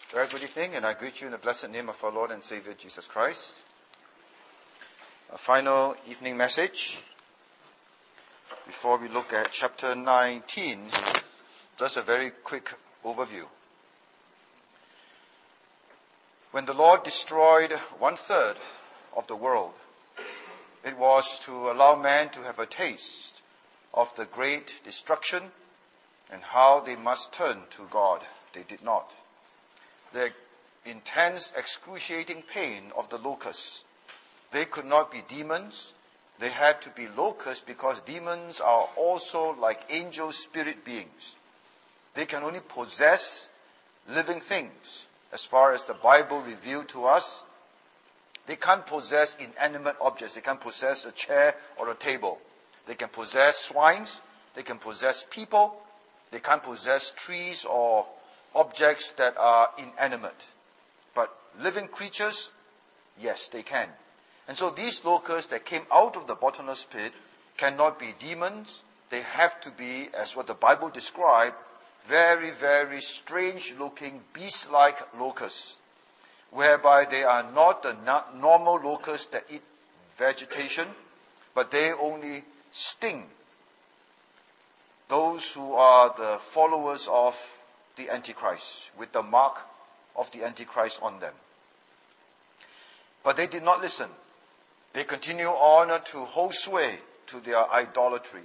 Very good evening, and I greet you in the blessed name of our Lord and Savior Jesus Christ. A final evening message before we look at chapter 19. Just a very quick overview. When the Lord destroyed 1/3 of the world, it was to allow man to have a taste of the great destruction and how they must turn to God. They did not. The intense, excruciating pain of the locusts. They could not be demons. They had to be locusts because demons are also like angel spirit beings. They can only possess living things. As far as the Bible revealed to us, they can't possess inanimate objects. They can't possess a chair or a table. They can possess swines. They can possess people. They can't possess trees or objects that are inanimate. But living creatures, yes, they can. And so these locusts that came out of the bottomless pit cannot be demons. They have to be, as what the Bible described, very, very strange-looking, beast-like locusts, whereby they are not the normal locusts that eat vegetation, but they only sting those who are the followers of the Antichrist, with the mark of the Antichrist on them. But they did not listen. They continue on to hold sway to their idolatry.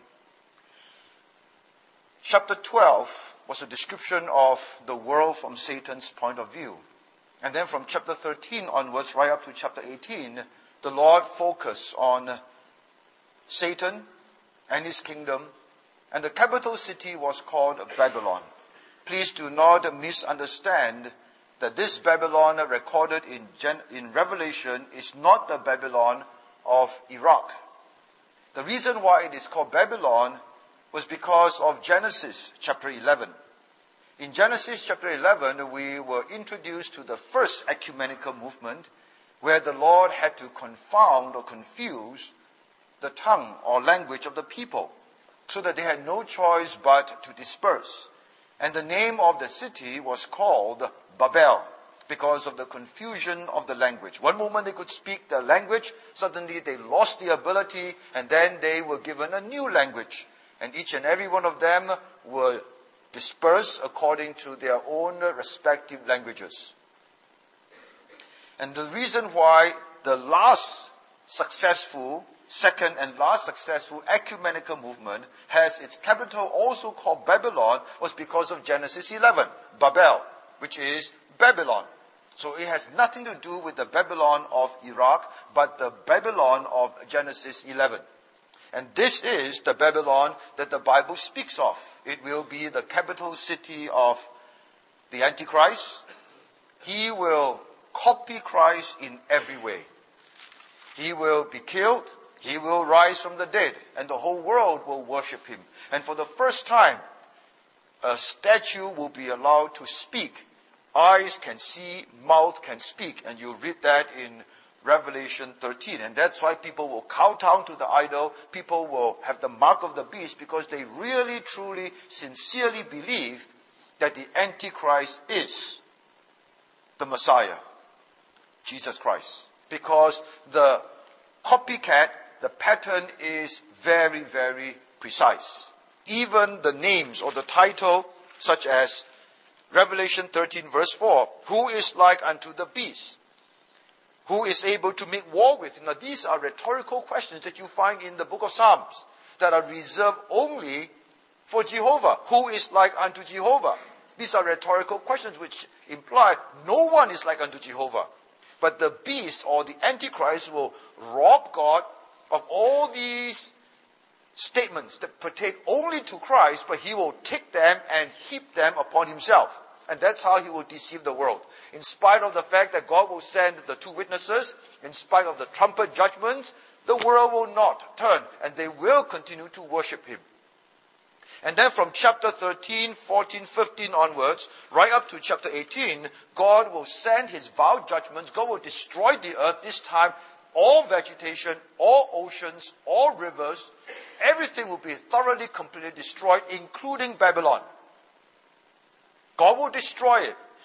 Chapter 12 was a description of the world from Satan's point of view. And then from chapter 13 onwards, right up to chapter 18, the Lord focused on Satan and his kingdom. And the capital city was called Babylon. Please do not misunderstand that this Babylon recorded in Revelation is not the Babylon of Iraq. The reason why it is called Babylon was because of Genesis chapter 11. In Genesis chapter 11, we were introduced to the first ecumenical movement where the Lord had to confound or confuse the tongue or language of the people so that they had no choice but to disperse. And the name of the city was called Babel because of the confusion of the language. One moment they could speak the language, suddenly they lost the ability, and then they were given a new language. And each and every one of them were dispersed according to their own respective languages. And the reason why the second and last successful ecumenical movement has its capital also called Babylon was because of Genesis 11, Babel, which is Babylon. So it has nothing to do with the Babylon of Iraq, but the Babylon of Genesis 11. And this is the Babylon that the Bible speaks of. It will be the capital city of the Antichrist. He will copy Christ in every way. He will be killed. He will rise from the dead, and the whole world will worship him. And for the first time, a statue will be allowed to speak. Eyes can see, mouth can speak. And you read that in Revelation 13. And that's why people will cow down to the idol. People will have the mark of the beast because they really, truly, sincerely believe that the Antichrist is the Messiah, Jesus Christ. Because the copycat, the pattern is very, very precise. Even the names or the title, such as Revelation 13 verse 4, who is like unto the beast? Who is able to make war with him? Now these are rhetorical questions that you find in the book of Psalms that are reserved only for Jehovah. Who is like unto Jehovah? These are rhetorical questions which imply no one is like unto Jehovah. But the beast or the Antichrist will rob God of all these statements that pertain only to Christ, but he will take them and heap them upon himself. And that's how he will deceive the world. In spite of the fact that God will send the two witnesses, in spite of the trumpet judgments, the world will not turn, and they will continue to worship him. And then from chapter 13, 14, 15 onwards, right up to chapter 18, God will send his vile judgments. God will destroy the earth, this time all vegetation, all oceans, all rivers, everything will be thoroughly, completely destroyed, including Babylon. God will destroy it.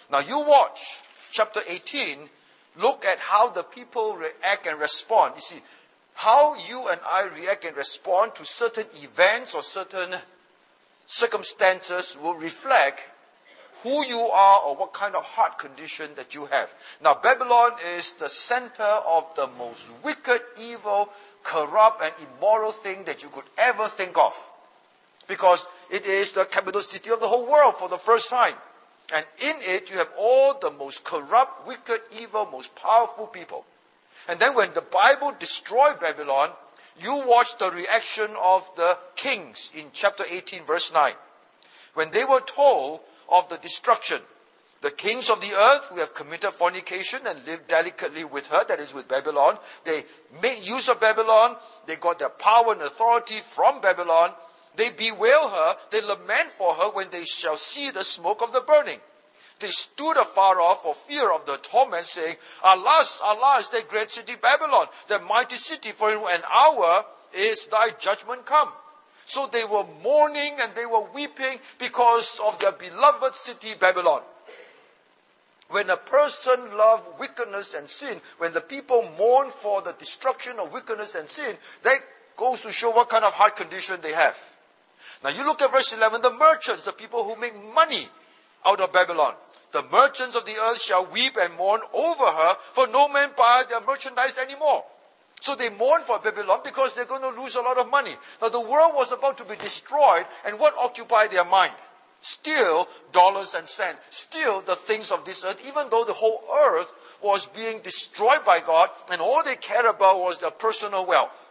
Now you watch chapter 18, look at how the people react and respond. You see, how you and I react and respond to certain events or certain circumstances will reflect who you are or what kind of heart condition that you have. Now, Babylon is the center of the most wicked, evil, corrupt, and immoral thing that you could ever think of. Because it is the capital city of the whole world for the first time. And in it, you have all the most corrupt, wicked, evil, most powerful people. And then when the Bible destroyed Babylon, you watch the reaction of the kings in chapter 18, verse 9. When they were told of the destruction, the kings of the earth who have committed fornication and lived delicately with her, that is with Babylon, they made use of Babylon, they got their power and authority from Babylon, they bewail her, they lament for her when they shall see the smoke of the burning. They stood afar off for fear of the torment, saying, Alas, alas, that great city Babylon, that mighty city, for in an hour is thy judgment come. So they were mourning and they were weeping because of their beloved city Babylon. When a person loves wickedness and sin, when the people mourn for the destruction of wickedness and sin, that goes to show what kind of heart condition they have. Now you look at verse 11, the merchants, the people who make money out of Babylon. The merchants of the earth shall weep and mourn over her, for no man buy their merchandise anymore. So they mourn for Babylon because they're going to lose a lot of money. Now the world was about to be destroyed, and what occupied their mind? Still dollars and cents. Still the things of this earth, even though the whole earth was being destroyed by God, and all they cared about was their personal wealth.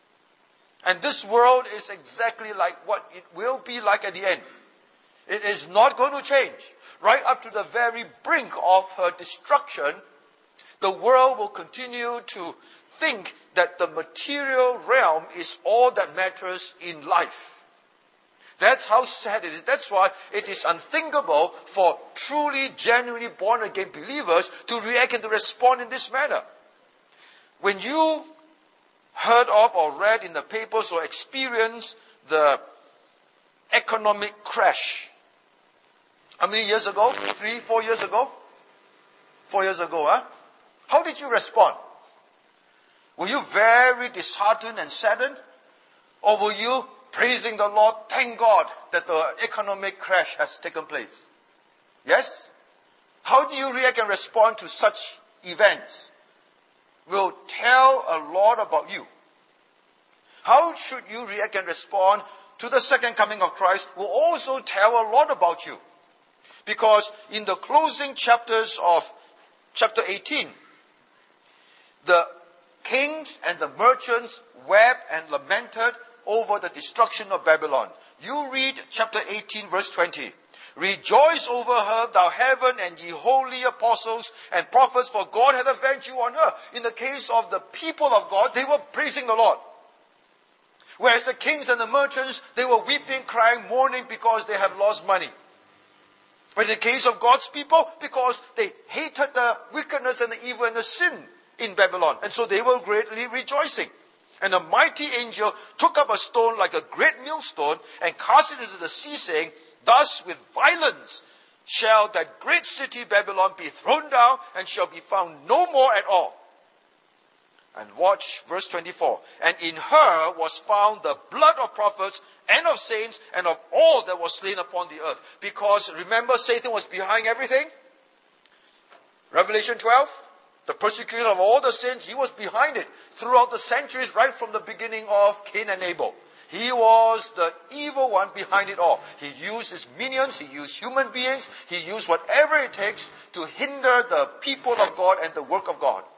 And this world is exactly like what it will be like at the end. It is not going to change. Right up to the very brink of her destruction, the world will continue to think that the material realm is all that matters in life. That's how sad it is. That's why it is unthinkable for truly, genuinely born-again believers to react and to respond in this manner. When you heard of or read in the papers or experienced the economic crash, how many years ago? 3, 4 years ago? 4 years ago, huh? How did you respond? Were you very disheartened and saddened? Or were you praising the Lord, thank God that the economic crash has taken place? Yes? How do you react and respond to such events? Will tell a lot about you. How should you react and respond to the second coming of Christ will also tell a lot about you. Because in the closing chapters of chapter 18, the kings and the merchants wept and lamented over the destruction of Babylon. You read chapter 18 verse 20. Rejoice over her, thou heaven, and ye holy apostles and prophets, for God hath avenged you on her. In the case of the people of God, they were praising the Lord. Whereas the kings and the merchants, they were weeping, crying, mourning because they have lost money. But in the case of God's people, because they hated the wickedness and the evil and the sin in Babylon. And so they were greatly rejoicing. And a mighty angel took up a stone like a great millstone and cast it into the sea, saying, Thus with violence shall that great city Babylon be thrown down and shall be found no more at all. And watch verse 24. And in her was found the blood of prophets and of saints and of all that was slain upon the earth. Because remember, Satan was behind everything. Revelation 12, the persecution of all the saints, he was behind it throughout the centuries, right from the beginning of Cain and Abel. He was the evil one behind it all. He used his minions, he used human beings, he used whatever it takes to hinder the people of God and the work of God.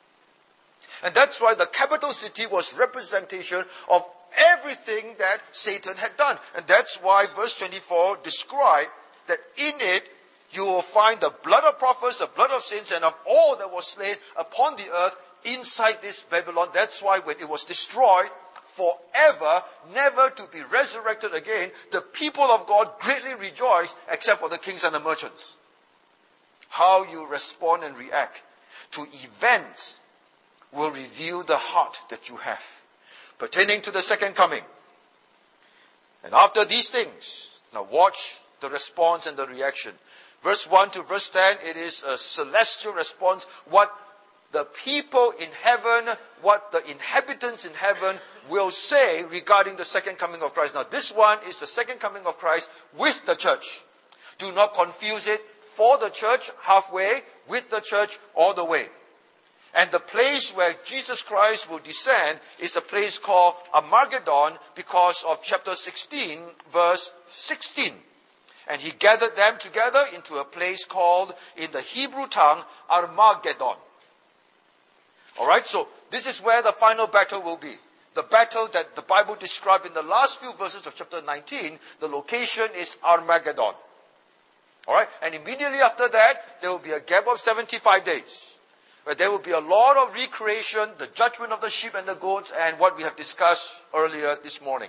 And that's why the capital city was representation of everything that Satan had done. And that's why verse 24 described that in it you will find the blood of prophets, the blood of saints, and of all that was slain upon the earth inside this Babylon. That's why when it was destroyed forever, never to be resurrected again, the people of God greatly rejoiced, except for the kings and the merchants. How you respond and react to events will reveal the heart that you have pertaining to the second coming. And after these things, now watch the response and the reaction. Verse 1 to verse 10, it is a celestial response. What the people in heaven, what the inhabitants in heaven will say regarding the second coming of Christ. Now, this one is the second coming of Christ with the church. Do not confuse it for the church halfway, with the church all the way. And the place where Jesus Christ will descend is a place called Armageddon because of chapter 16, verse 16. And he gathered them together into a place called, in the Hebrew tongue, Armageddon. Alright, so this is where the final battle will be. The battle that the Bible described in the last few verses of chapter 19, the location is Armageddon. Alright, and immediately after that, there will be a gap of 75 days. Where there will be a lot of recreation, the judgment of the sheep and the goats, and what we have discussed earlier this morning.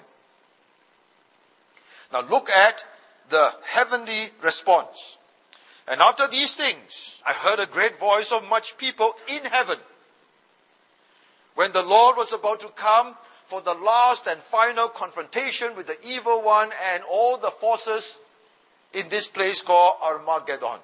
Now look at the heavenly response. And after these things, I heard a great voice of much people in heaven. When the Lord was about to come for the last and final confrontation with the evil one and all the forces in this place called Armageddon.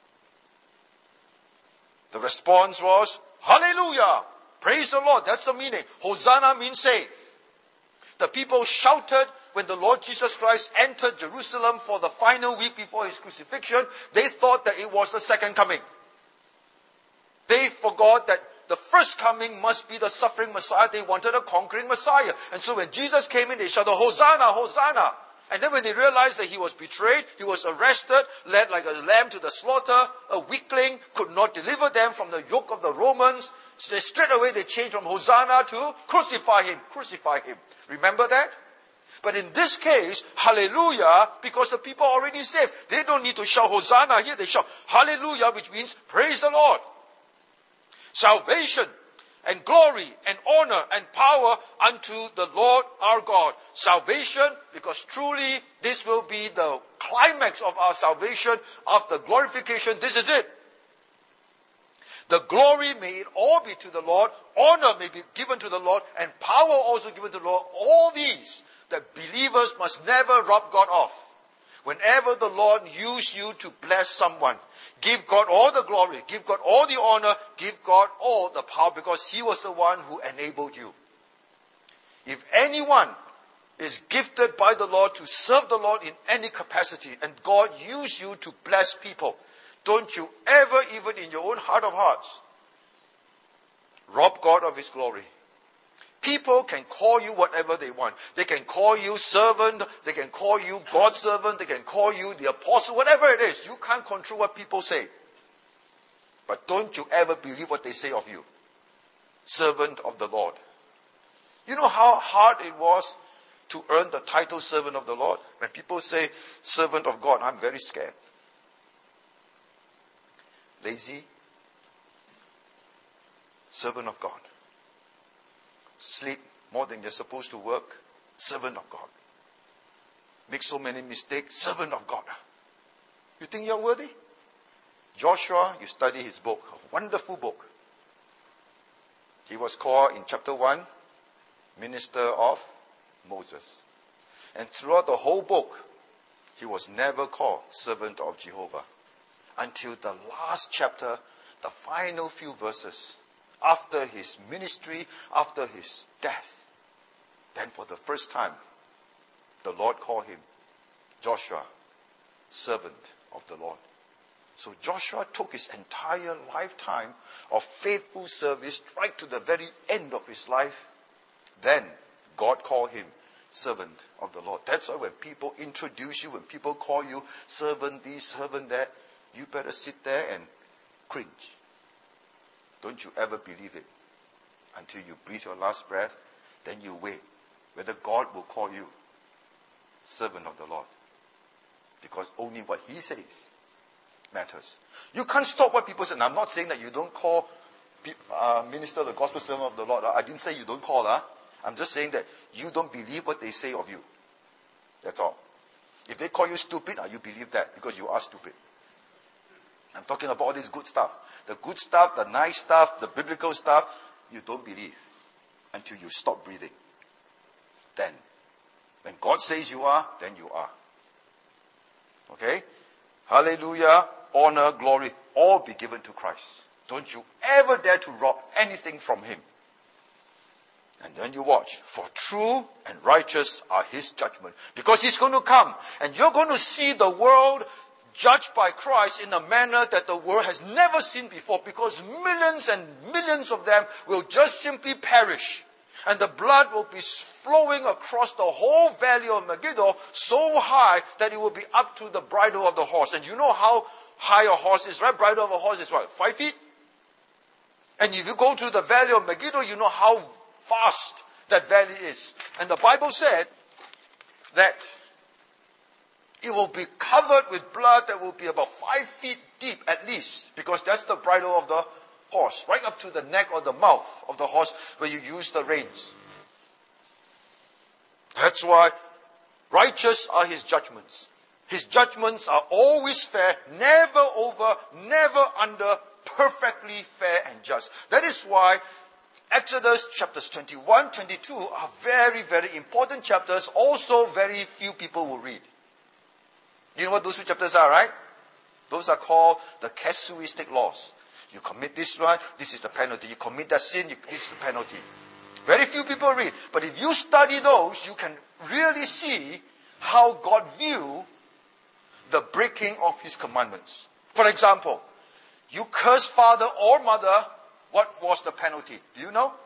The response was, Hallelujah! Praise the Lord. That's the meaning. Hosanna means save. The people shouted when the Lord Jesus Christ entered Jerusalem for the final week before his crucifixion. They thought that it was the second coming. They forgot that the first coming must be the suffering Messiah. They wanted a conquering Messiah. And so when Jesus came in, they shouted, Hosanna, Hosanna. And then when they realized that he was betrayed, he was arrested, led like a lamb to the slaughter, a weakling, could not deliver them from the yoke of the Romans. So straight away they changed from Hosanna to crucify him, crucify him. Remember that? But in this case, hallelujah, because the people are already saved. They don't need to shout Hosanna here, they shout hallelujah, which means praise the Lord. Salvation and glory and honor and power unto the Lord our God. Salvation, because truly this will be the climax of our salvation after glorification. This is it. The glory may it all be to the Lord, honor may be given to the Lord, and power also given to the Lord. All these that believers must never rob God off. Whenever the Lord uses you to bless someone, give God all the glory, give God all the honor, give God all the power, because he was the one who enabled you. If anyone is gifted by the Lord to serve the Lord in any capacity, and God used you to bless people, don't you ever, even in your own heart of hearts, rob God of his glory. People can call you whatever they want. They can call you servant, they can call you God's servant, they can call you the apostle, whatever it is. You can't control what people say. But don't you ever believe what they say of you. Servant of the Lord. You know how hard it was to earn the title servant of the Lord? When people say servant of God, I'm very scared. Lazy. Servant of God. Sleep more than you're supposed to work. Servant of God. Make so many mistakes. Servant of God. You think you're worthy? Joshua, you study his book. A wonderful book. He was called in chapter 1, minister of Moses. And throughout the whole book, he was never called servant of Jehovah. Until the last chapter, the final few verses, after his ministry, after his death. Then for the first time, the Lord called him Joshua, servant of the Lord. So Joshua took his entire lifetime of faithful service right to the very end of his life. Then God called him servant of the Lord. That's why when people introduce you, when people call you servant this, servant that, you better sit there and cringe. Don't you ever believe it until you breathe your last breath. Then you wait whether God will call you servant of the Lord. Because only what he says matters. You can't stop what people say. And I'm not saying that you don't call minister the gospel servant of the Lord. I didn't say you don't call. I'm just saying that you don't believe what they say of you. That's all. If they call you stupid, you believe that because you are stupid. I'm talking about all this good stuff. The good stuff, the nice stuff, the biblical stuff, you don't believe until you stop breathing. Then, when God says you are, then you are. Okay? Hallelujah. honor, glory, all be given to Christ. Don't you ever dare to rob anything from him. And then you watch. For true and righteous are his judgment. Because he's going to come. And you're going to see the world judged by Christ in a manner that the world has never seen before. Because millions and millions of them will just simply perish. And the blood will be flowing across the whole valley of Megiddo so high that it will be up to the bridle of the horse. And you know how high a horse is, right? Bridle of a horse is what? 5 feet? And if you go to the valley of Megiddo, you know how vast that valley is. And the Bible said that it will be covered with blood that will be about 5 feet deep at least, because that's the bridle of the horse, right up to the neck or the mouth of the horse where you use the reins. That's why righteous are his judgments. His judgments are always fair, never over, never under, perfectly fair and just. That is why Exodus chapters 21, 22 are very, very important chapters. Also, very few people will read. You know what those two chapters are, right? Those are called the casuistic laws. You commit this one, this is the penalty. You commit that sin, this is the penalty. Very few people read. But if you study those, you can really see how God views the breaking of his commandments. For example, you curse father or mother, what was the penalty? Do you know?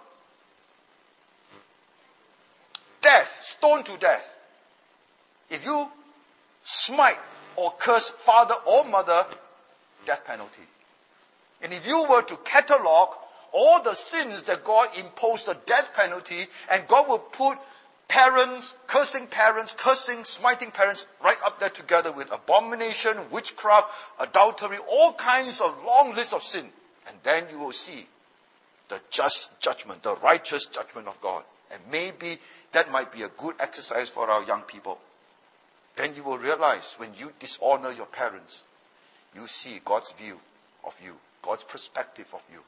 Death, stoned to death. If you smite or curse father or mother, death penalty. And if you were to catalog all the sins that God imposed the death penalty, and God will put parents, smiting parents, right up there together with abomination, witchcraft, adultery, all kinds of long lists of sin. And then you will see the just judgment, the righteous judgment of God. And maybe that might be a good exercise for our young people. Then you will realize when you dishonor your parents, you see God's view of you, God's perspective of you.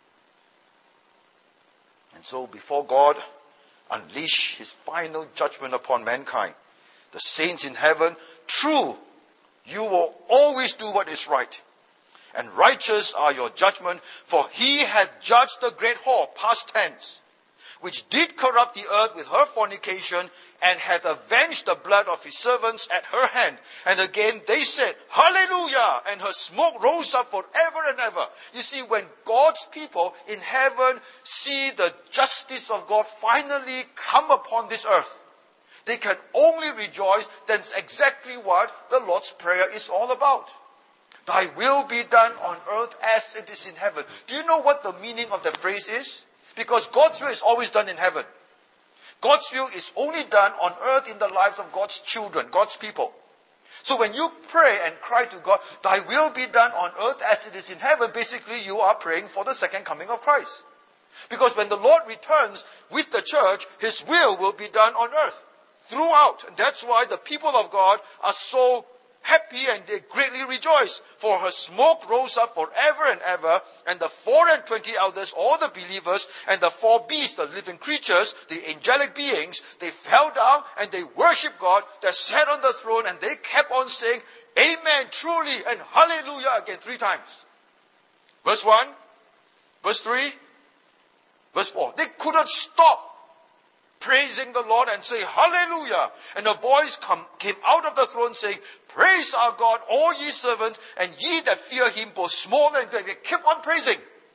And so before God unleash his final judgment upon mankind, the saints in heaven, true, you will always do what is right. And righteous are your judgment, for he hath judged the great whore, past tense, which did corrupt the earth with her fornication, and hath avenged the blood of his servants at her hand. And again they said, Hallelujah! And her smoke rose up forever and ever. You see, when God's people in heaven see the justice of God finally come upon this earth, they can only rejoice. That's exactly what the Lord's Prayer is all about. Thy will be done on earth as it is in heaven. Do you know what the meaning of that phrase is? Because God's will is always done in heaven. God's will is only done on earth in the lives of God's children, God's people. So when you pray and cry to God, thy will be done on earth as it is in heaven, basically you are praying for the second coming of Christ. Because when the Lord returns with the church, his will be done on earth throughout. And that's why the people of God are so happy and they greatly rejoice. For her smoke rose up forever and ever, and the 24 elders, all the believers, and the 4 beasts, the living creatures, the angelic beings, they fell down and they worshiped God that sat on the throne, and they kept on saying, Amen, truly, and Hallelujah again 3 times. Verse 1, verse 3, verse 4. They couldn't stop praising the Lord and say, Hallelujah. And a voice came out of the throne saying, Praise our God, all ye servants, and ye that fear him, both small and great. They keep on praising.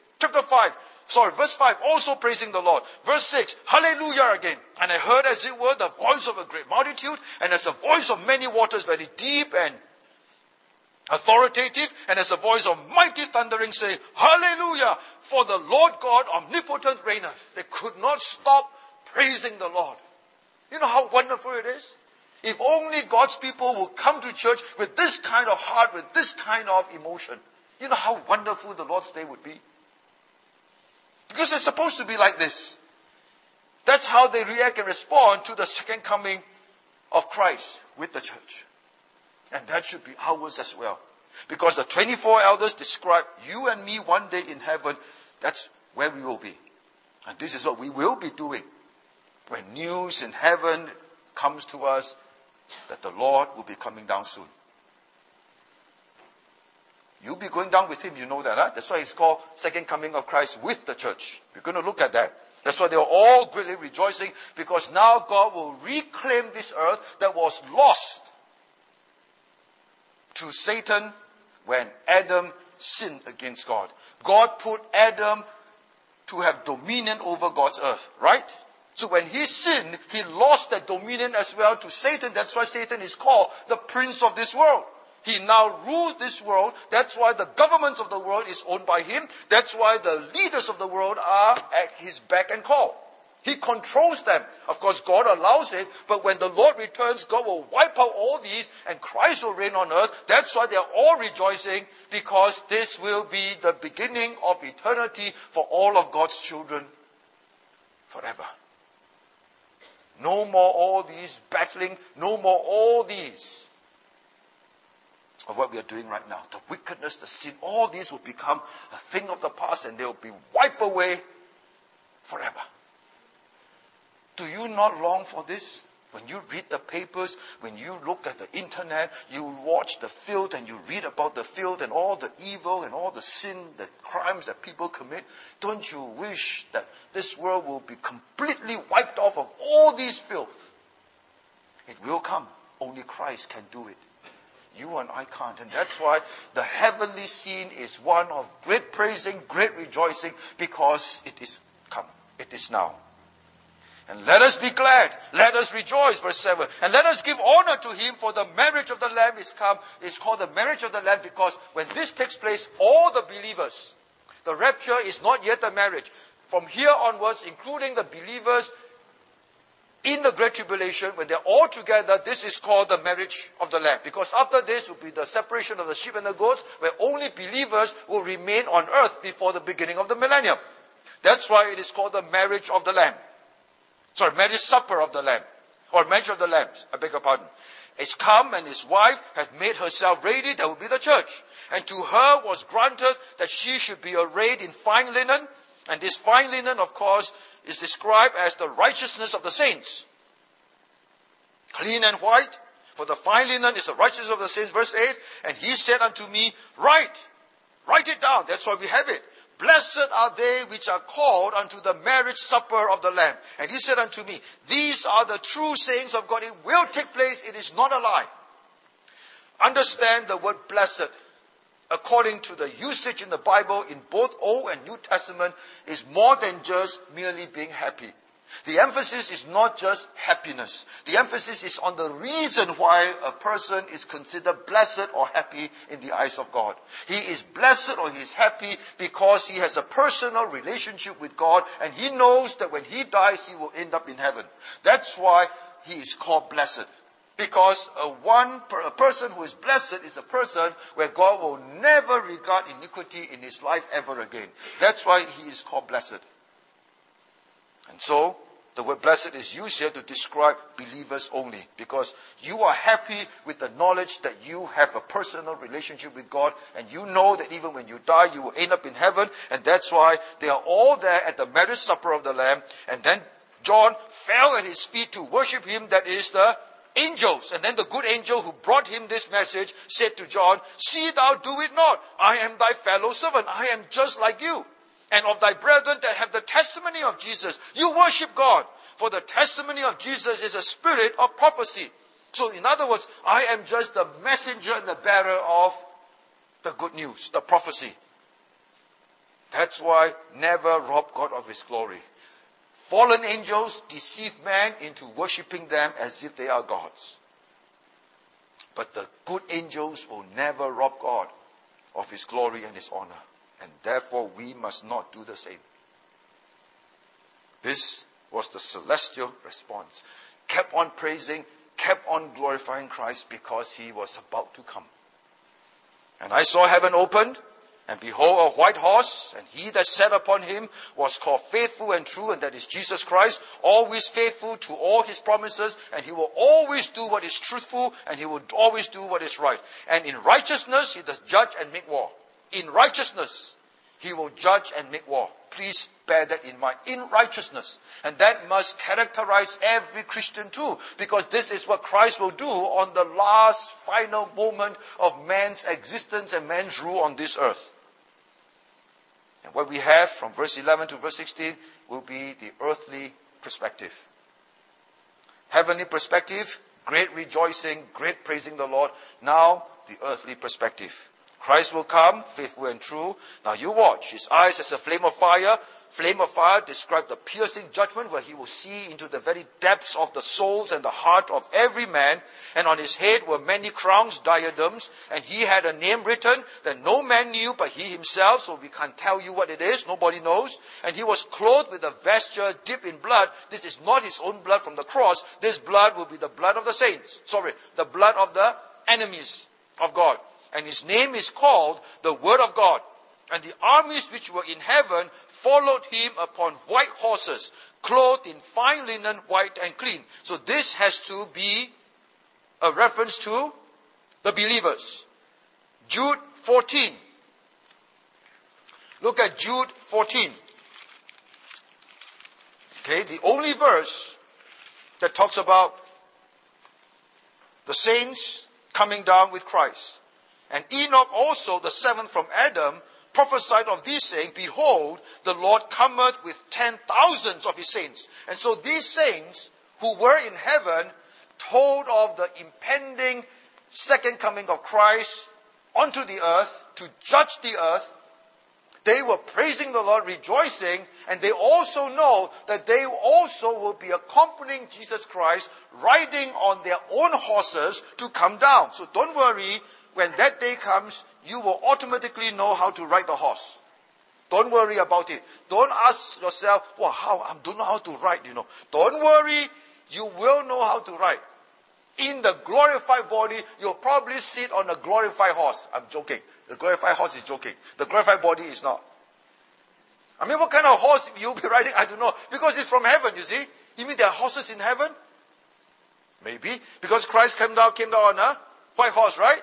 Verse 5, also praising the Lord. Verse 6, Hallelujah again. And I heard as it were the voice of a great multitude, and as the voice of many waters, very deep and authoritative, and as the voice of mighty thundering, saying, Hallelujah, for the Lord God omnipotent reigneth. They could not stop praising the Lord. You know how wonderful it is? If only God's people will come to church with this kind of heart, with this kind of emotion. You know how wonderful the Lord's Day would be? Because it's supposed to be like this. That's how they react and respond to the second coming of Christ with the church. And that should be ours as well. Because the 24 elders describe you and me one day in heaven. That's where we will be. And this is what we will be doing when news in heaven comes to us that the Lord will be coming down soon. You'll be going down with him, you know that. Huh? That's why it's called second coming of Christ with the church. We're going to look at that. That's why they were all greatly rejoicing, because now God will reclaim this earth that was lost to Satan when Adam sinned against God. God put Adam to have dominion over God's earth, right? So when he sinned, he lost that dominion as well to Satan. That's why Satan is called the prince of this world. He now rules this world. That's why the governments of the world is owned by him. That's why the leaders of the world are at his beck and call. He controls them. Of course, God allows it, but when the Lord returns, God will wipe out all these and Christ will reign on earth. That's why they are all rejoicing, because this will be the beginning of eternity for all of God's children forever. No more all these battling, no more all these of what we are doing right now. The wickedness, the sin, all these will become a thing of the past and they will be wiped away forever. Do you not long for this? When you read the papers, when you look at the internet, you watch the filth and you read about the filth and all the evil and all the sin, the crimes that people commit, don't you wish that this world will be completely wiped off of all these filth? It will come. Only Christ can do it. You and I can't. And that's why the heavenly scene is one of great praising, great rejoicing, because it is come. It is now. And let us be glad. Let us rejoice, verse 7. And let us give honor to him, for the marriage of the Lamb is come. It's called the marriage of the Lamb because when this takes place, all the believers, the rapture is not yet a marriage. From here onwards, including the believers in the Great Tribulation, when they're all together, this is called the marriage of the Lamb. Because after this will be the separation of the sheep and the goats, where only believers will remain on earth before the beginning of the millennium. That's why it is called the marriage of the Lamb. Sorry, marriage supper of the Lamb. Or marriage of the Lamb, I beg your pardon. Is come and his wife has made herself ready, that will be the church. And to her was granted that she should be arrayed in fine linen. And this fine linen, of course, is described as the righteousness of the saints. Clean and white. For the fine linen is the righteousness of the saints. Verse 8. And he said unto me, write it down. That's why we have it. Blessed are they which are called unto the marriage supper of the Lamb. And he said unto me, these are the true sayings of God. It will take place. It is not a lie. Understand the word blessed, according to the usage in the Bible in both Old and New Testament, is more than just merely being happy. The emphasis is not just happiness. The emphasis is on the reason why a person is considered blessed or happy in the eyes of God. He is blessed or he is happy because he has a personal relationship with God, and he knows that when he dies, he will end up in heaven. That's why he is called blessed. Because a person who is blessed is a person where God will never regard iniquity in his life ever again. That's why he is called blessed. And so, the word blessed is used here to describe believers only, because you are happy with the knowledge that you have a personal relationship with God, and you know that even when you die, you will end up in heaven, and that's why they are all there at the marriage supper of the Lamb. And then John fell at his feet to worship him, that is the angels. And then the good angel who brought him this message said to John, see thou do it not. I am thy fellow servant. I am just like you. And of thy brethren that have the testimony of Jesus. You worship God. For the testimony of Jesus is a spirit of prophecy. So in other words, I am just the messenger and the bearer of the good news, the prophecy. That's why never rob God of his glory. Fallen angels deceive man into worshipping them as if they are gods. But the good angels will never rob God of his glory and his honor. And therefore we must not do the same. This was the celestial response. Kept on praising, kept on glorifying Christ because he was about to come. And I saw heaven opened, and behold, a white horse, and he that sat upon him was called Faithful and True, and that is Jesus Christ, always faithful to all his promises, and he will always do what is truthful, and he will always do what is right. And in righteousness he does judge and make war. In righteousness He will judge and make war. Please bear that in mind. In righteousness. And that must characterize every Christian too. Because this is what Christ will do on the last final moment of man's existence and man's rule on this earth. And what we have from verse 11 to verse 16 will be the earthly perspective. Heavenly perspective, great rejoicing, great praising the Lord. Now, the earthly perspective. Christ will come, faithful and true. Now you watch. His eyes as a flame of fire. Flame of fire describes the piercing judgment where he will see into the very depths of the souls and the heart of every man. And on his head were many crowns, diadems. And he had a name written that no man knew but he himself. So we can't tell you what it is. Nobody knows. And he was clothed with a vesture dipped in blood. This is not his own blood from the cross. This blood will be the blood of the saints. The blood of the enemies of God. And his name is called the Word of God. And the armies which were in heaven followed him upon white horses, clothed in fine linen, white and clean. So this has to be a reference to the believers. Jude 14. Look at Jude 14. Okay, the only verse that talks about the saints coming down with Christ. And Enoch also, the seventh from Adam, prophesied of these, saying, Behold, the Lord cometh with 10,000s of his saints. And so these saints who were in heaven told of the impending second coming of Christ onto the earth to judge the earth. They were praising the Lord, rejoicing, and they also know that they also will be accompanying Jesus Christ, riding on their own horses to come down. So don't worry. When that day comes, you will automatically know how to ride the horse. Don't worry about it. Don't ask yourself, I don't know how to ride, Don't worry, you will know how to ride. In the glorified body, you'll probably sit on a glorified horse. I'm joking. The glorified horse is joking. The glorified body is not. I mean, what kind of horse you'll be riding, I don't know. Because it's from heaven, you see. You mean there are horses in heaven? Maybe. Because Christ came down on a white horse, right?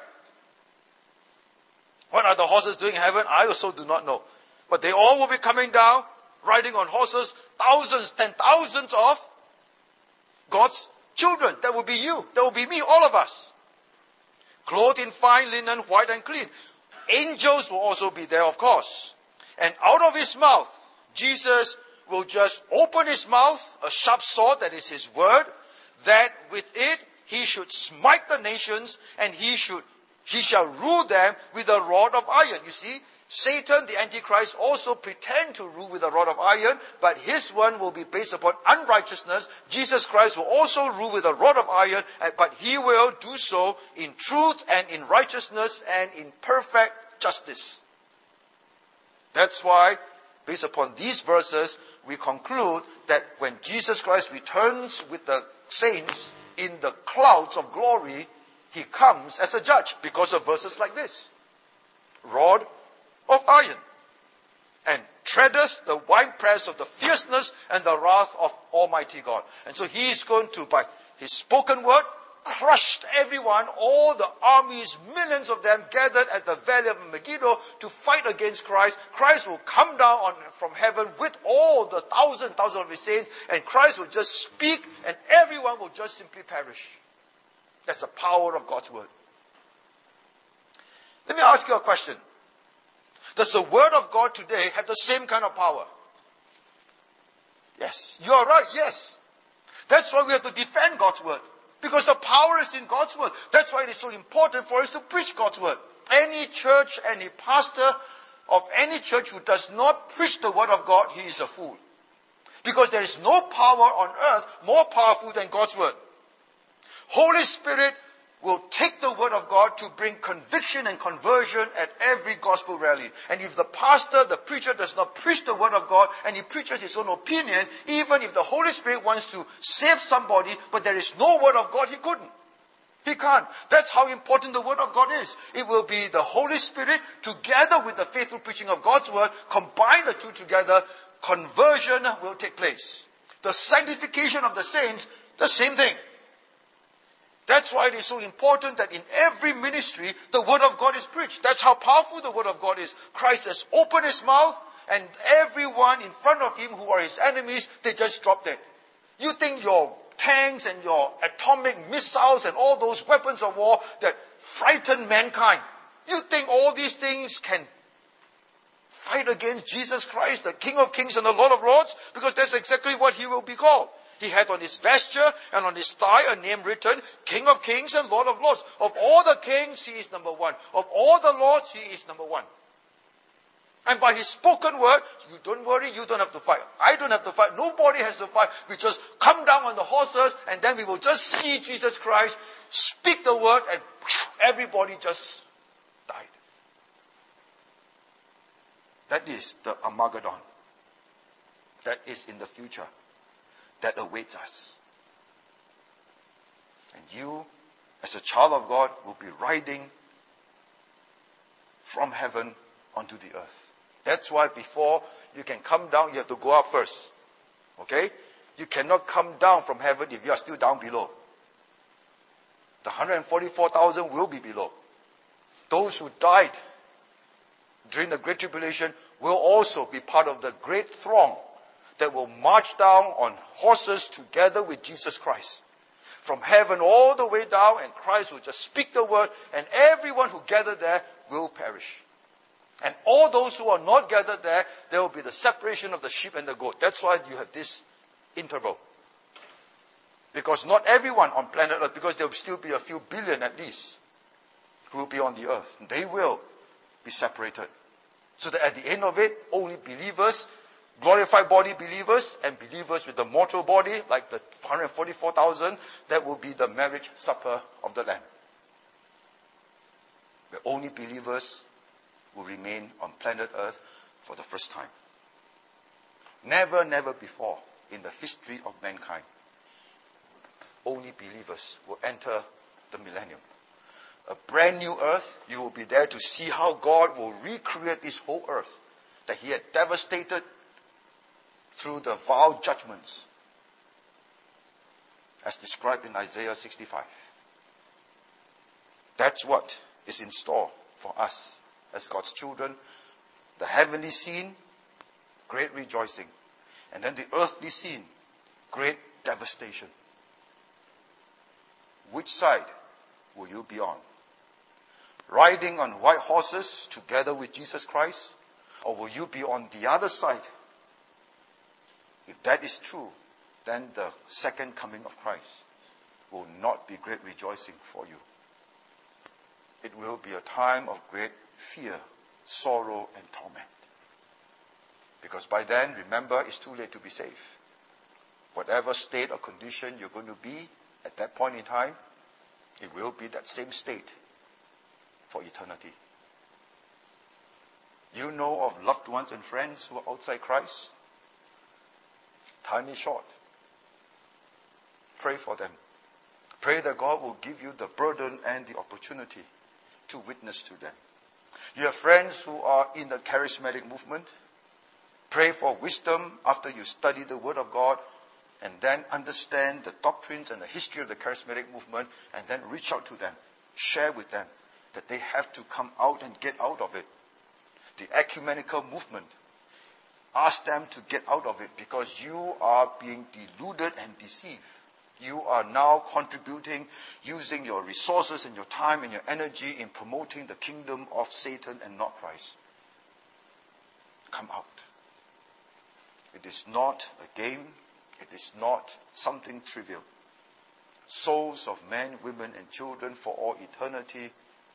What are the horses doing in heaven? I also do not know. But they all will be coming down, riding on horses, thousands, 10,000s of God's children. That will be you. That will be me, all of us. Clothed in fine linen, white and clean. Angels will also be there, of course. And out of his mouth, Jesus will just open his mouth, a sharp sword, that is his word, that with it he should smite the nations, and he shall rule them with a rod of iron. You see, Satan, the Antichrist, also pretend to rule with a rod of iron, but his one will be based upon unrighteousness. Jesus Christ will also rule with a rod of iron, but he will do so in truth and in righteousness and in perfect justice. That's why, based upon these verses, we conclude that when Jesus Christ returns with the saints in the clouds of glory, he comes as a judge because of verses like this. Rod of iron, and treadeth the winepress of the fierceness and the wrath of Almighty God. And so he is going to, by his spoken word, crushed everyone, all the armies, millions of them gathered at the valley of Megiddo to fight against Christ. Christ will come down from heaven with all the thousands of his saints, and Christ will just speak, and everyone will just simply perish. That's the power of God's word. Let me ask you a question. Does the word of God today have the same kind of power? Yes. You are right, yes. That's why we have to defend God's word. Because the power is in God's word. That's why it is so important for us to preach God's word. Any church, any pastor of any church who does not preach the word of God, he is a fool. Because there is no power on earth more powerful than God's word. Holy Spirit will take the word of God to bring conviction and conversion at every gospel rally. And if the pastor, the preacher does not preach the word of God and he preaches his own opinion, even if the Holy Spirit wants to save somebody, but there is no word of God, he couldn't. He can't. That's how important the word of God is. It will be the Holy Spirit together with the faithful preaching of God's word. Combine the two together, conversion will take place. The sanctification of the saints, the same thing. That's why it is so important that in every ministry, the Word of God is preached. That's how powerful the Word of God is. Christ has opened His mouth, and everyone in front of Him who are His enemies, they just drop dead. You think your tanks and your atomic missiles and all those weapons of war that frighten mankind, you think all these things can fight against Jesus Christ, the King of Kings and the Lord of Lords? Because that's exactly what He will be called. He had on his vesture and on his thigh a name written, King of Kings and Lord of Lords. Of all the kings, He is number one. Of all the lords, He is number one. And by His spoken word, you don't worry, you don't have to fight. I don't have to fight. Nobody has to fight. We just come down on the horses and then we will just see Jesus Christ, speak the word, and everybody just died. That is the Armageddon. That is in the future. That awaits us. And you, as a child of God, will be riding from heaven onto the earth. That's why before you can come down, you have to go up first. Okay? You cannot come down from heaven if you are still down below. The 144,000 will be below. Those who died during the Great Tribulation will also be part of the great throng that will march down on horses together with Jesus Christ. From heaven all the way down, and Christ will just speak the word, and everyone who gathered there will perish. And all those who are not gathered there, there will be the separation of the sheep and the goat. That's why you have this interval. Because not everyone on planet Earth, because there will still be a few billion at least, who will be on the earth. They will be separated. So that at the end of it, only believers, glorified body believers, and believers with the mortal body, like the 144,000, that will be the marriage supper of the Lamb. Where only believers will remain on planet Earth for the first time. Never, never before in the history of mankind, only believers will enter the millennium. A brand new earth, you will be there to see how God will recreate this whole earth that He had devastated through the vile judgments as described in Isaiah 65. That's what is in store for us as God's children. The heavenly scene, great rejoicing. And then the earthly scene, great devastation. Which side will you be on? Riding on white horses together with Jesus Christ? Or will you be on the other side? If that is true, then the second coming of Christ will not be great rejoicing for you. It will be a time of great fear, sorrow, and torment. Because by then, remember, it's too late to be saved. Whatever state or condition you're going to be at that point in time, it will be that same state for eternity. You know of loved ones and friends who are outside Christ? Time is short. Pray for them. Pray that God will give you the burden and the opportunity to witness to them. You have friends who are in the charismatic movement. Pray for wisdom after you study the Word of God and then understand the doctrines and the history of the charismatic movement, and then reach out to them. Share with them that they have to come out and get out of it. The ecumenical movement. Ask them to get out of it because you are being deluded and deceived. You are now contributing, using your resources and your time and your energy in promoting the kingdom of Satan and not Christ. Come out. It is not a game. It is not something trivial. Souls of men, women, and children for all eternity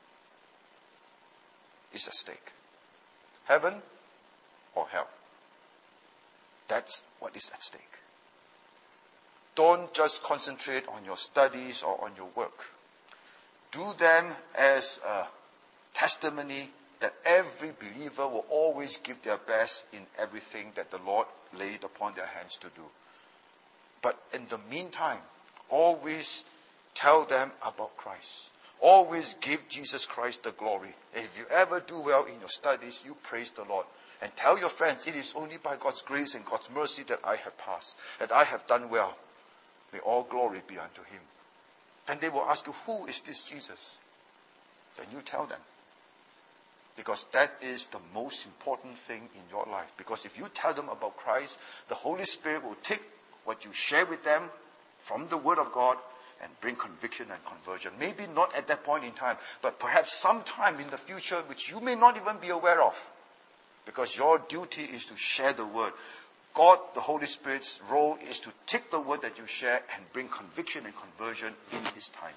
is at stake. Heaven or hell. That's what is at stake. Don't just concentrate on your studies or on your work. Do them as a testimony that every believer will always give their best in everything that the Lord laid upon their hands to do. But in the meantime, always tell them about Christ. Always give Jesus Christ the glory. And if you ever do well in your studies, you praise the Lord. And tell your friends, it is only by God's grace and God's mercy that I have passed, that I have done well. May all glory be unto Him. then they will ask you, who is this Jesus? Then you tell them. Because that is the most important thing in your life. Because if you tell them about Christ, the Holy Spirit will take what you share with them from the Word of God and bring conviction and conversion. Maybe not at that point in time, but perhaps sometime in the future which you may not even be aware of. Because your duty is to share the Word. God, the Holy Spirit's role is to take the Word that you share and bring conviction and conversion in His time.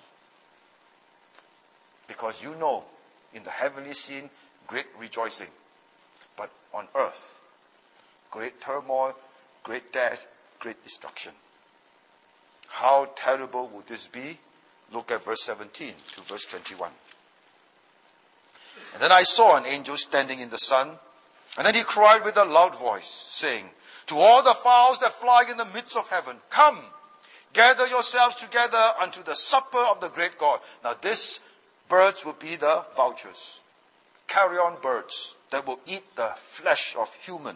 Because you know, in the heavenly scene, great rejoicing. But on earth, great turmoil, great death, great destruction. How terrible would this be? Look at verse 17 to verse 21. And then I saw an angel standing in the sun, and then he cried with a loud voice, saying, to all the fowls that fly in the midst of heaven, come, gather yourselves together unto the supper of the great God. Now these birds will be the vultures, carrion birds that will eat the flesh of human,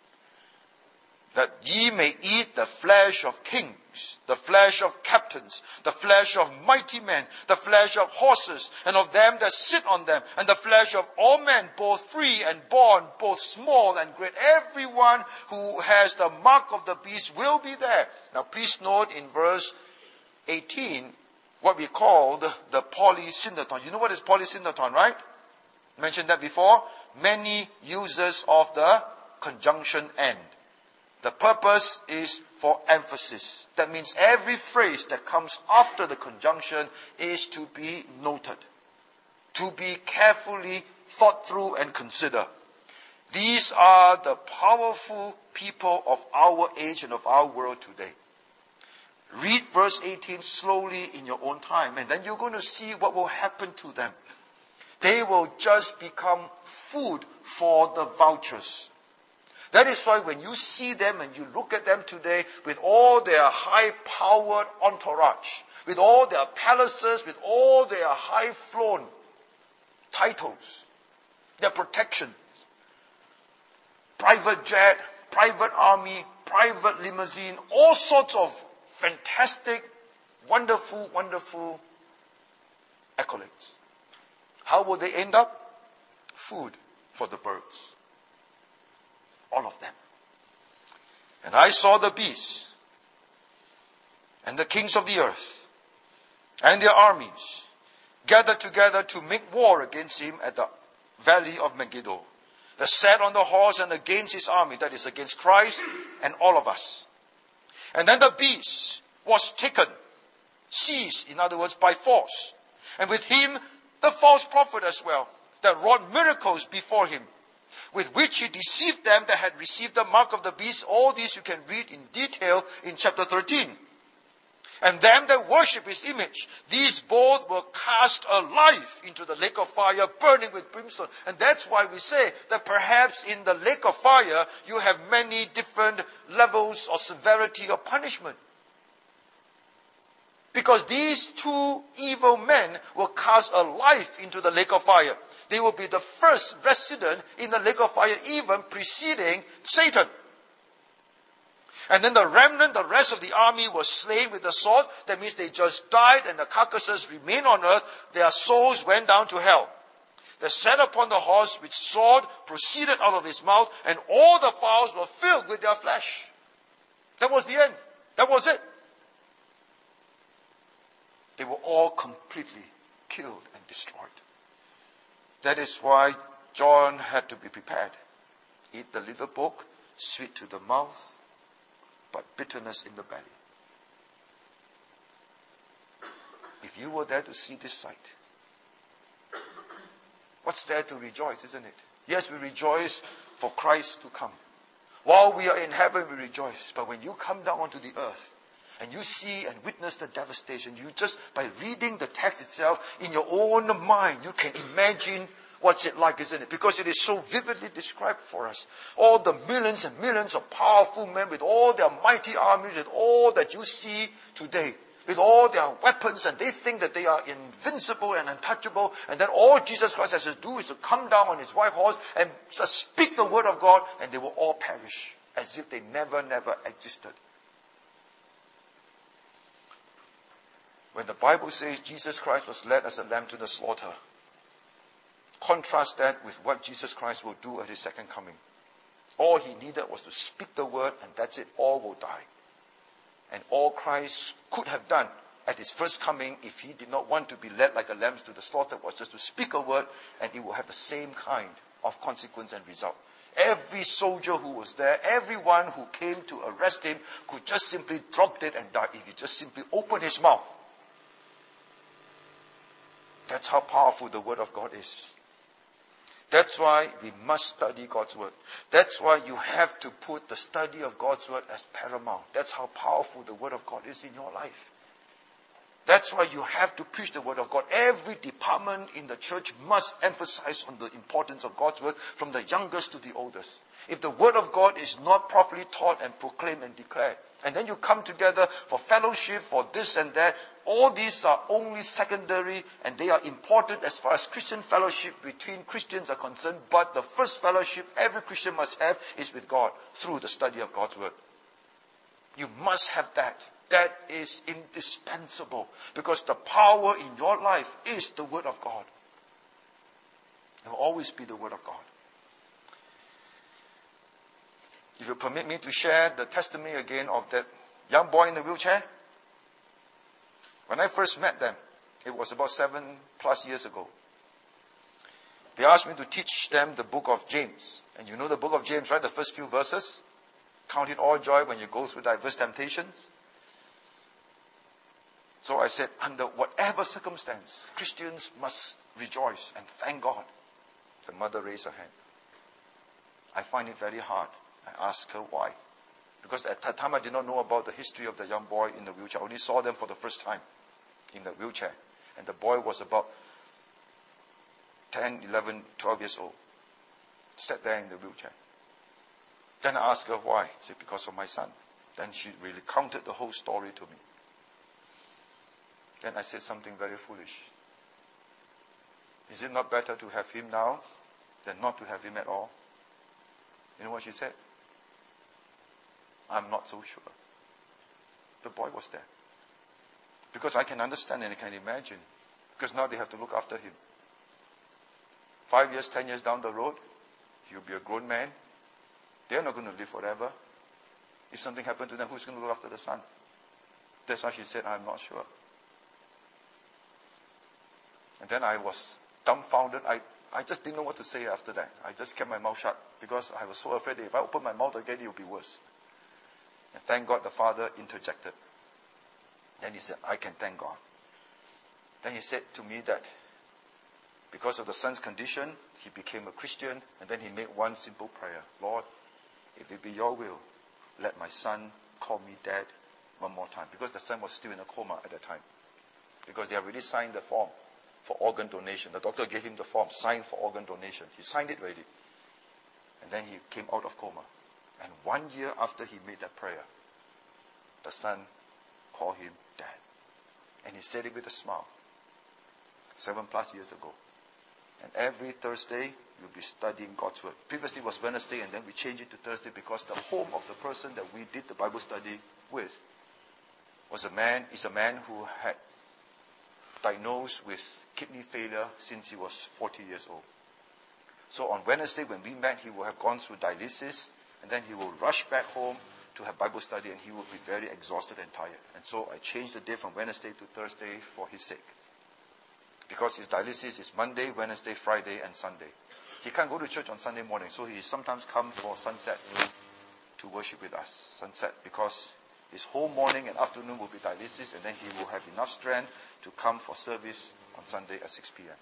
that ye may eat the flesh of kings, the flesh of captains, the flesh of mighty men, the flesh of horses, and of them that sit on them, and the flesh of all men, both free and bond, both small and great. Everyone who has the mark of the beast will be there. Now please note in verse 18, what we call the polysyndeton. You know what is polysyndeton, right? Mentioned that before. Many uses of the conjunction end. The purpose is for emphasis. That means every phrase that comes after the conjunction is to be noted, to be carefully thought through and considered. These are the powerful people of our age and of our world today. Read verse 18 slowly in your own time, and then you're going to see what will happen to them. They will just become food for the vultures. That is why when you see them and you look at them today with all their high-powered entourage, with all their palaces, with all their high-flown titles, their protection, private jet, private army, private limousine, all sorts of fantastic, wonderful, wonderful accolades. How will they end up? Food for the birds. All of them. And I saw the beasts and the kings of the earth and their armies gathered together to make war against him at the valley of Megiddo. That sat on the horse and against his army, that is against Christ and all of us. And then the beast was taken, seized, in other words, by force. And with him, the false prophet as well, that wrought miracles before him, with which he deceived them that had received the mark of the beast. All these you can read in detail in chapter 13. And them that worship his image, these both were cast alive into the lake of fire, burning with brimstone. And that's why we say that perhaps in the lake of fire, you have many different levels of severity of punishment. Because these two evil men were cast alive into the lake of fire. They will be the first resident in the lake of fire, even preceding Satan. And then the remnant, the rest of the army, was slain with the sword. That means they just died and the carcasses remain on earth. Their souls went down to hell. They sat upon the horse, which sword proceeded out of his mouth, and all the fowls were filled with their flesh. That was the end. That was it. They were all completely killed and destroyed. That is why John had to be prepared. Eat the little book, sweet to the mouth, but bitterness in the belly. If you were there to see this sight, what's there to rejoice, isn't it? Yes, we rejoice for Christ to come. While we are in heaven, we rejoice. But when you come down onto the earth, and you see and witness the devastation, you just, by reading the text itself, in your own mind, you can imagine what's it like, isn't it? Because it is so vividly described for us. All the millions and millions of powerful men with all their mighty armies, with all that you see today, with all their weapons, and they think that they are invincible and untouchable, and then all Jesus Christ has to do is to come down on his white horse and just speak the word of God, and they will all perish as if they never existed. When the Bible says Jesus Christ was led as a lamb to the slaughter, contrast that with what Jesus Christ will do at his second coming. All he needed was to speak the word, and that's it. All will die. And all Christ could have done at his first coming, if he did not want to be led like a lamb to the slaughter, was just to speak a word, and it will have the same kind of consequence and result. Every soldier who was there, everyone who came to arrest him, could just simply drop dead and die if he just simply opened his mouth. That's how powerful the word of God is. That's why we must study God's word. That's why you have to put the study of God's word as paramount. That's how powerful the word of God is in your life. That's why you have to preach the word of God. Every department in the church must emphasize on the importance of God's word, from the youngest to the oldest. If the word of God is not properly taught and proclaimed and declared, and then you come together for fellowship, for this and that, all these are only secondary, and they are important as far as Christian fellowship between Christians are concerned. But the first fellowship every Christian must have is with God through the study of God's word. You must have that. That is indispensable, because the power in your life is the word of God. It will always be the word of God. If you permit me to share the testimony again of that young boy in the wheelchair. When I first met them, it was about 7+ years ago. They asked me to teach them the book of James. And you know the book of James, right? The first few verses. Count it all joy when you go through diverse temptations. So I said, under whatever circumstance, Christians must rejoice and thank God. The mother raised her hand. I find it very hard. I asked her why. Because at that time I did not know about the history of the young boy in the wheelchair. I only saw them for the first time in the wheelchair. And the boy was about 10, 11, 12 years old. Sat there in the wheelchair. Then I asked her why. She said, because of my son. Then she really recounted the whole story to me. Then I said something very foolish. Is it not better to have him now than not to have him at all? You know what she said? I'm not so sure. The boy was there. Because I can understand and I can imagine. Because now they have to look after him. 5 years, 10 years down the road, he'll be a grown man. They're not going to live forever. If something happened to them, who's going to look after the son? That's why she said, I'm not sure. And then I was dumbfounded. I just didn't know what to say after that. I just kept my mouth shut because I was so afraid that if I open my mouth again, it would be worse. And thank God the father interjected. Then he said, I can thank God. Then he said to me that because of the son's condition, he became a Christian, and then he made one simple prayer. Lord, if it be your will, let my son call me dad one more time. Because the son was still in a coma at that time. Because they had already signed the form for organ donation. The doctor gave him the form, signed for organ donation. He signed it already. And then he came out of coma. And 1 year after he made that prayer, the son called him dad. And he said it with a smile. 7+ years ago. And every Thursday, we'll be studying God's word. Previously it was Wednesday, and then we changed it to Thursday because the home of the person that we did the Bible study with is a man who had diagnosed with kidney failure since he was 40 years old. So on Wednesday when we met, he will have gone through dialysis, and then he will rush back home to have Bible study, and he will be very exhausted and tired. And so I changed the day from Wednesday to Thursday for his sake. Because his dialysis is Monday, Wednesday, Friday, and Sunday. He can't go to church on Sunday morning, so he sometimes comes for sunset to worship with us. Sunset, because his whole morning and afternoon will be dialysis, and then he will have enough strength to come for service on Sunday at 6 p.m.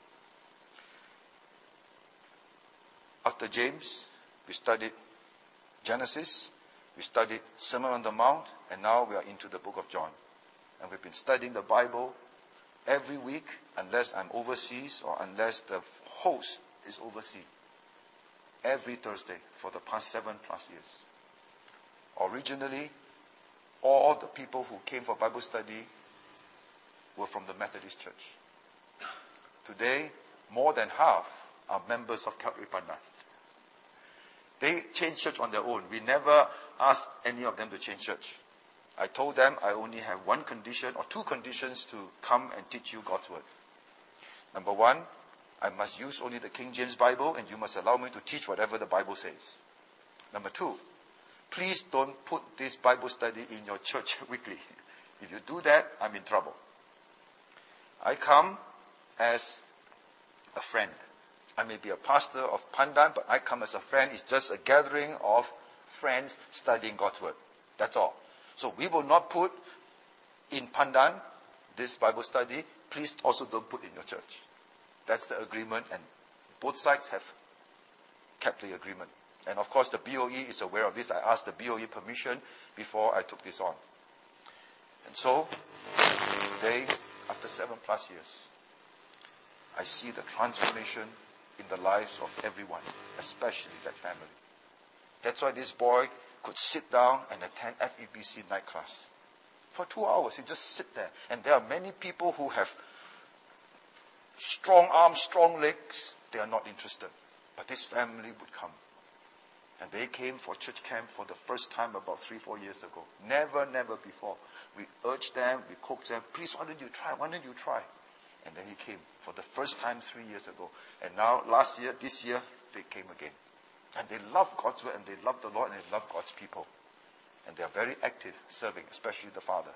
After James, we studied Genesis, we studied Sermon on the Mount, and now we are into the book of John. And we've been studying the Bible every week, unless I'm overseas or unless the host is overseas. Every Thursday for the past 7+ years. Originally, all the people who came for Bible study were from the Methodist Church. Today, more than half are members of Calvary Pandan. They changed church on their own. We never asked any of them to change church. I told them I only have one condition or two conditions to come and teach you God's word. Number one, I must use only the King James Bible, and you must allow me to teach whatever the Bible says. Number two, please don't put this Bible study in your church weekly. If you do that, I'm in trouble. I come as a friend. I may be a pastor of Pandan, but I come as a friend. It's just a gathering of friends studying God's word. That's all. So we will not put in Pandan this Bible study. Please also don't put in your church. That's the agreement, and both sides have kept the agreement. And of course, the BOE is aware of this. I asked the BOE permission before I took this on. And so, today, after 7+ years, I see the transformation in the lives of everyone, especially that family. That's why this boy could sit down and attend FEBC night class. For 2 hours, he just sit there. And there are many people who have strong arms, strong legs. They are not interested. But this family would come. And they came for church camp for the first time about 3-4 years ago. Never before. We urged them, we coaxed them, please, why don't you try? And then he came for the first time 3 years ago. And now, this year, they came again. And they love God's word, and they love the Lord, and they love God's people. And they are very active serving, especially the father.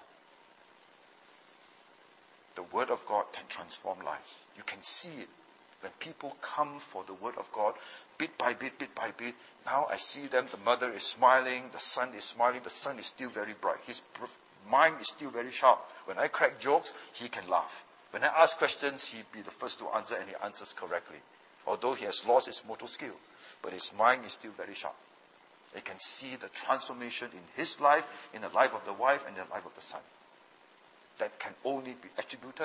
The word of God can transform lives. You can see it. When people come for the word of God, bit by bit, now I see them, the mother is smiling, the son is smiling, the son is still very bright. His mind is still very sharp. When I crack jokes, he can laugh. When I ask questions, he'd be the first to answer, and he answers correctly. Although he has lost his motor skill, but his mind is still very sharp. They can see the transformation in his life, in the life of the wife, and in the life of the son. That can only be attributed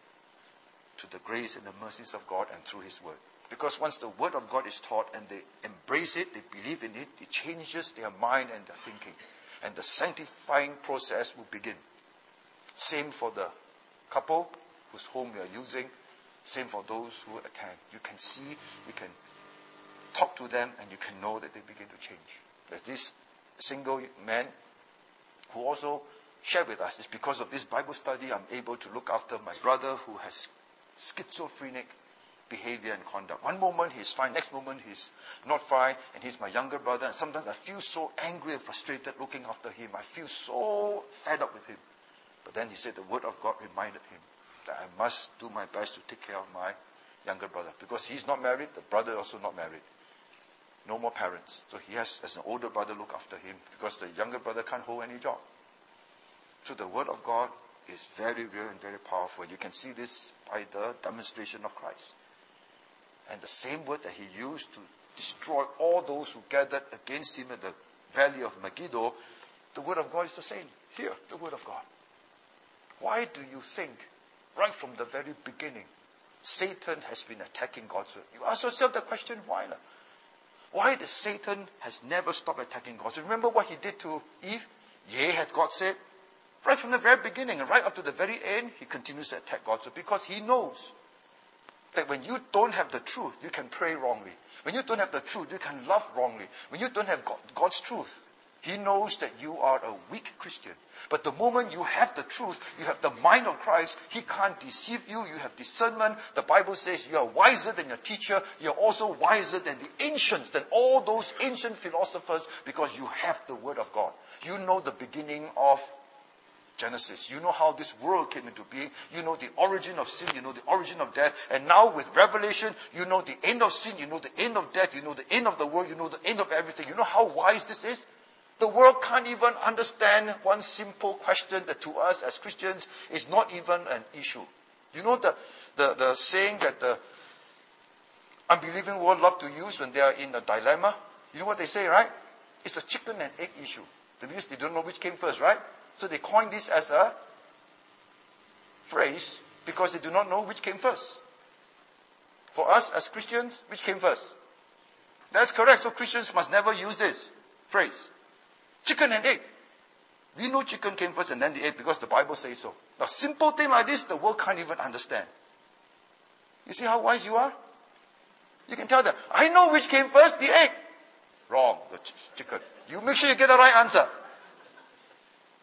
to the grace and the mercies of God and through his word. Because once the word of God is taught and they embrace it, they believe in it, it changes their mind and their thinking. And the sanctifying process will begin. Same for the couple whose home we are using. Same for those who attend. You can see, you can talk to them, and you can know that they begin to change. There's this single man who also shared with us, it's because of this Bible study I'm able to look after my brother who has schizophrenic behavior and conduct. One moment he's fine, next moment he's not fine, and he's my younger brother, and sometimes I feel so angry and frustrated looking after him. I feel so fed up with him. But then he said the word of God reminded him that I must do my best to take care of my younger brother. Because he's not married, the brother also not married. No more parents. So he has, as an older brother, look after him because the younger brother can't hold any job. So the word of God is very real and very powerful. You can see this by the demonstration of Christ. And the same word that he used to destroy all those who gathered against him at the valley of Megiddo, the word of God is the same. Here, the word of God. Why do you think, right from the very beginning, Satan has been attacking God's word? You ask yourself the question, why not? Why does Satan has never stopped attacking God's word? Remember what he did to Eve? Yea, hath God said? Right from the very beginning and right up to the very end, he continues to attack God's word because he knows that when you don't have the truth, you can pray wrongly. When you don't have the truth, you can love wrongly. When you don't have God's truth, he knows that you are a weak Christian. But the moment you have the truth, you have the mind of Christ, he can't deceive you. You have discernment. The Bible says you are wiser than your teacher. You're also wiser than the ancients, than all those ancient philosophers, because you have the word of God. You know the beginning of Genesis. You know how this world came into being. You know the origin of sin. You know the origin of death. And now with Revelation, you know the end of sin. You know the end of death. You know the end of the world. You know the end of everything. You know how wise this is? The world can't even understand one simple question that to us as Christians is not even an issue. You know the saying that the unbelieving world love to use when they are in a dilemma? You know what they say, right? It's a chicken and egg issue. Because they don't know which came first, right? So they coined this as a phrase because they do not know which came first. For us as Christians, which came first? That's correct. So Christians must never use this phrase. Chicken and egg. We know chicken came first and then the egg because the Bible says so. A simple thing like this, the world can't even understand. You see how wise you are? You can tell them, I know which came first, the egg. Wrong, the chicken. You make sure you get the right answer.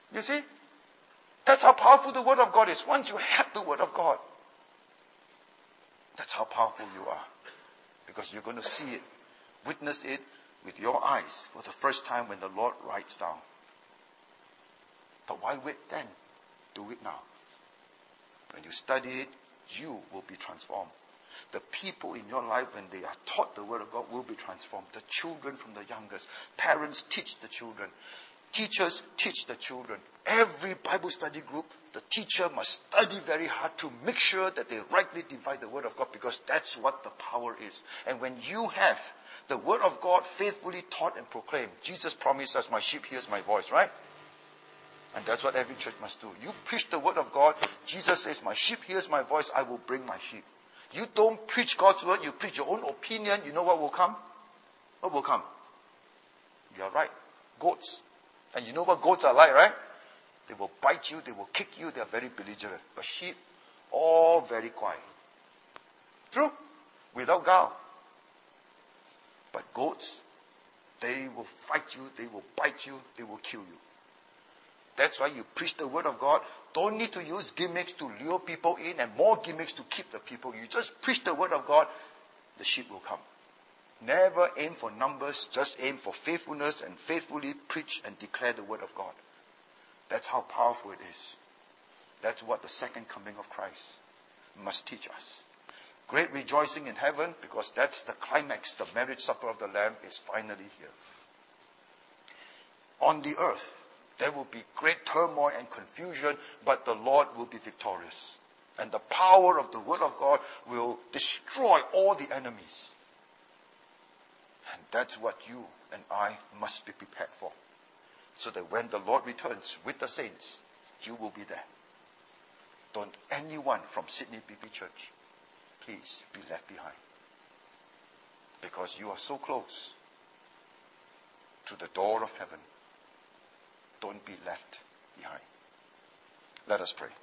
You see? That's how powerful the Word of God is. Once you have the Word of God, that's how powerful you are. Because you're going to see it, witness it with your eyes for the first time when the Lord writes down. But why wait then? Do it now. When you study it, you will be transformed. The people in your life, when they are taught the Word of God, will be transformed. The children from the youngest. Parents teach the children. Teachers teach the children. Every Bible study group, the teacher must study very hard to make sure that they rightly divide the Word of God, because that's what the power is. And when you have the Word of God faithfully taught and proclaimed, Jesus promised us, my sheep hears my voice, right? And that's what every church must do. You preach the Word of God. Jesus says, my sheep hears my voice, I will bring my sheep. You don't preach God's Word, you preach your own opinion, you know what will come? What will come? You are right. Goats. And you know what goats are like, right? They will bite you, they will kick you, they are very belligerent. But sheep, all very quiet. True? Without guile. But goats, they will fight you, they will bite you, they will kill you. That's why you preach the Word of God. Don't need to use gimmicks to lure people in and more gimmicks to keep the people. You just preach the Word of God, the sheep will come. Never aim for numbers, just aim for faithfulness and faithfully preach and declare the Word of God. That's how powerful it is. That's what the second coming of Christ must teach us. Great rejoicing in heaven, because that's the climax. The marriage supper of the Lamb is finally here. On the earth, there will be great turmoil and confusion, but the Lord will be victorious. And the power of the Word of God will destroy all the enemies. And that's what you and I must be prepared for. So that when the Lord returns with the saints, you will be there. Don't anyone from Sydney BP Church, please, be left behind. Because you are so close to the door of heaven. Don't be left behind. Let us pray.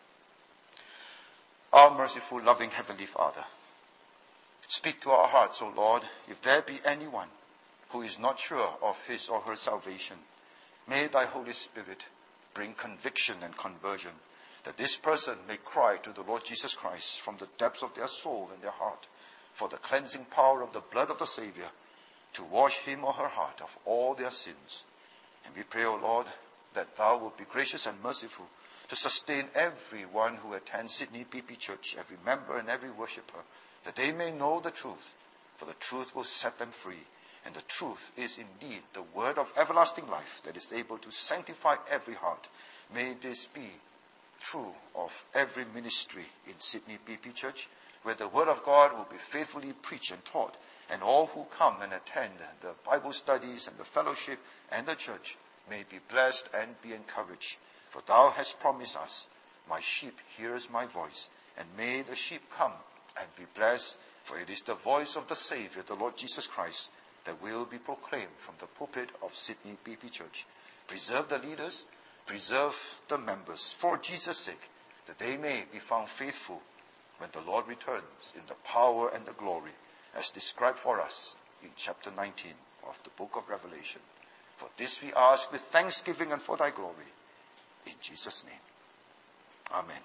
Our merciful, loving Heavenly Father, speak to our hearts, O Lord. If there be anyone who is not sure of his or her salvation, may thy Holy Spirit bring conviction and conversion, that this person may cry to the Lord Jesus Christ from the depths of their soul and their heart for the cleansing power of the blood of the Savior to wash him or her heart of all their sins. And we pray, O Lord, that thou wilt be gracious and merciful to sustain everyone who attends Sydney BP Church, every member and every worshipper, that they may know the truth, for the truth will set them free. And the truth is indeed the word of everlasting life that is able to sanctify every heart. May this be true of every ministry in Sydney BP Church, where the Word of God will be faithfully preached and taught, and all who come and attend the Bible studies and the fellowship and the church may be blessed and be encouraged. For thou hast promised us, my sheep hears my voice, and may the sheep come and be blessed, for it is the voice of the Savior, the Lord Jesus Christ, that will be proclaimed from the pulpit of Sydney BP Church. Preserve the leaders, preserve the members, for Jesus' sake, that they may be found faithful when the Lord returns in the power and the glory, as described for us in chapter 19 of the book of Revelation. For this we ask with thanksgiving and for thy glory. In Jesus' name. Amen.